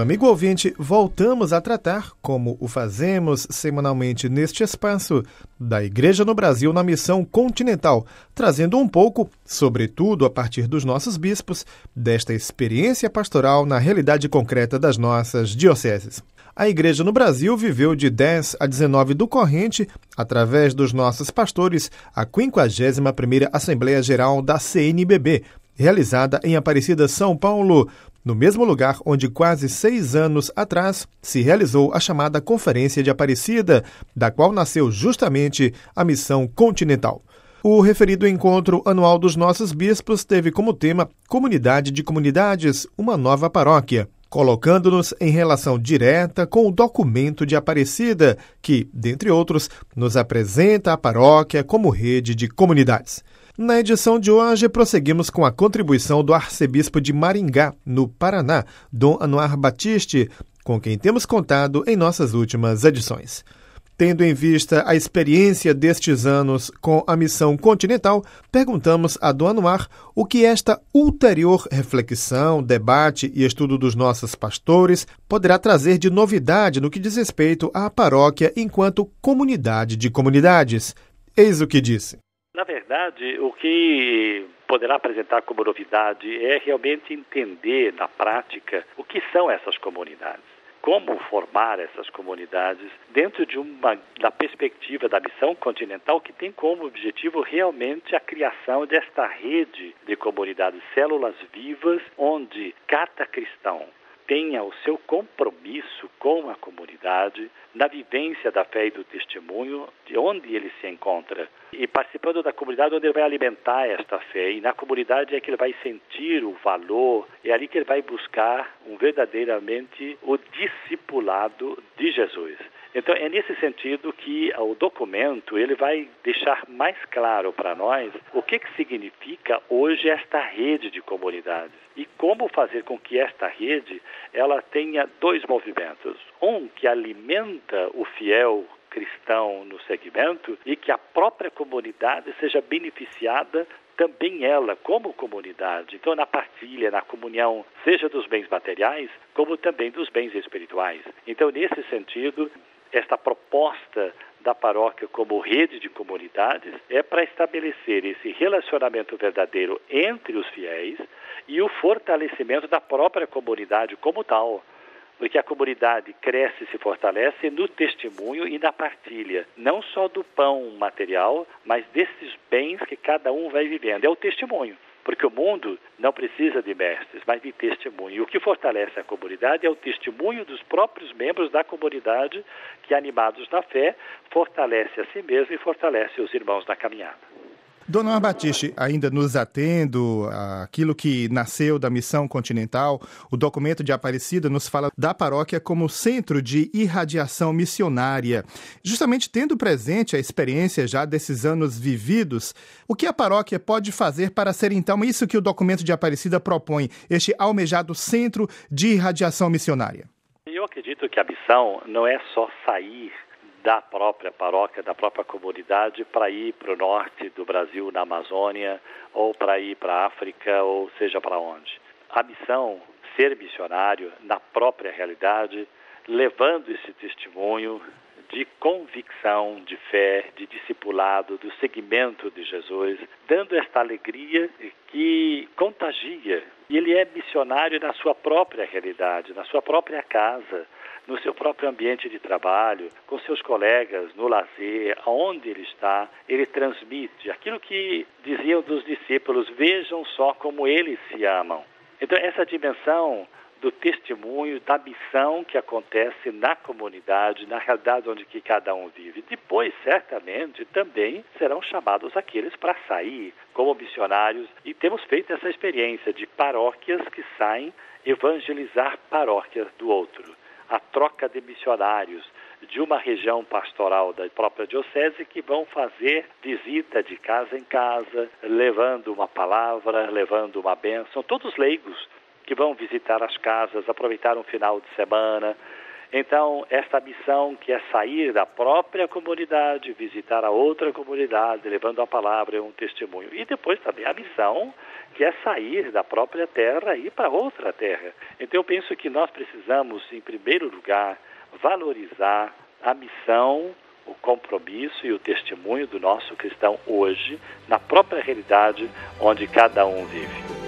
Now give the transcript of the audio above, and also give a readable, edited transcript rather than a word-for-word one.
Amigo ouvinte, voltamos a tratar, como o fazemos semanalmente neste espaço, da Igreja no Brasil na Missão Continental, trazendo um pouco, sobretudo a partir dos nossos bispos, desta experiência pastoral na realidade concreta das nossas dioceses. A Igreja no Brasil viveu de 10 a 19 do corrente, através dos nossos pastores, a 51ª Assembleia Geral da CNBB, realizada em Aparecida, São Paulo, no mesmo lugar onde quase 6 anos atrás se realizou a chamada Conferência de Aparecida, da qual nasceu justamente a Missão Continental. O referido encontro anual dos nossos bispos teve como tema Comunidade de Comunidades, uma nova paróquia, colocando-nos em relação direta com o documento de Aparecida, que, dentre outros, nos apresenta a paróquia como rede de comunidades. Na edição de hoje, prosseguimos com a contribuição do arcebispo de Maringá, no Paraná, Dom Anuar Batiste, com quem temos contado em nossas últimas edições. Tendo em vista a experiência destes anos com a Missão Continental, perguntamos a Dom Anuar o que esta ulterior reflexão, debate e estudo dos nossos pastores poderá trazer de novidade no que diz respeito à paróquia enquanto comunidade de comunidades. Eis o que disse. Na verdade, o que poderá apresentar como novidade é realmente entender na prática o que são essas comunidades. Como formar essas comunidades dentro da perspectiva da Missão Continental, que tem como objetivo realmente a criação desta rede de comunidades, células vivas, onde cada cristão tenha o seu compromisso com a comunidade, na vivência da fé e do testemunho, de onde ele se encontra. E participando da comunidade onde ele vai alimentar esta fé. E na comunidade é que ele vai sentir o valor, é ali que ele vai buscar verdadeiramente o discipulado de Jesus. Então é nesse sentido que o documento ele vai deixar mais claro para nós o que significa hoje esta rede de comunidades e como fazer com que esta rede ela tenha dois movimentos. Um que alimenta o fiel cristão no segmento e que a própria comunidade seja beneficiada também ela, como comunidade. Então, na partilha, na comunhão, seja dos bens materiais, como também dos bens espirituais. Então, nesse sentido, esta proposta da paróquia como rede de comunidades é para estabelecer esse relacionamento verdadeiro entre os fiéis e o fortalecimento da própria comunidade como tal. Porque a comunidade cresce e se fortalece no testemunho e na partilha, não só do pão material, mas desses bens que cada um vai vivendo. É o testemunho, porque o mundo não precisa de mestres, mas de testemunho. E o que fortalece a comunidade é o testemunho dos próprios membros da comunidade que, animados na fé, fortalece a si mesmo e fortalece os irmãos na caminhada. Dom Anuar Batiste, ainda nos atendo àquilo que nasceu da Missão Continental, o documento de Aparecida nos fala da paróquia como centro de irradiação missionária. Justamente tendo presente a experiência já desses anos vividos, o que a paróquia pode fazer para ser então isso que o documento de Aparecida propõe, este almejado centro de irradiação missionária? Eu acredito que a missão não é só sair da própria paróquia, da própria comunidade, para ir para o norte do Brasil, na Amazônia, ou para ir para a África, ou seja para onde. A missão, ser missionário na própria realidade, levando esse testemunho de convicção, de fé, de discipulado, do seguimento de Jesus, dando esta alegria que contagia. E ele é missionário na sua própria realidade, na sua própria casa, no seu próprio ambiente de trabalho, com seus colegas, no lazer, aonde ele está, ele transmite aquilo que diziam dos discípulos, vejam só como eles se amam. Então essa dimensão do testemunho, da missão que acontece na comunidade, na realidade onde que cada um vive. Depois, certamente, também serão chamados aqueles para sair como missionários e temos feito essa experiência de paróquias que saem evangelizar paróquias do outro. A troca de missionários de uma região pastoral da própria diocese que vão fazer visita de casa em casa, levando uma palavra, levando uma bênção, todos leigos que vão visitar as casas, aproveitar um final de semana. Então, esta missão que é sair da própria comunidade, visitar a outra comunidade, levando a palavra e um testemunho. E depois também a missão que é sair da própria terra e ir para outra terra. Então, eu penso que nós precisamos, em primeiro lugar, valorizar a missão, o compromisso e o testemunho do nosso cristão hoje, na própria realidade onde cada um vive.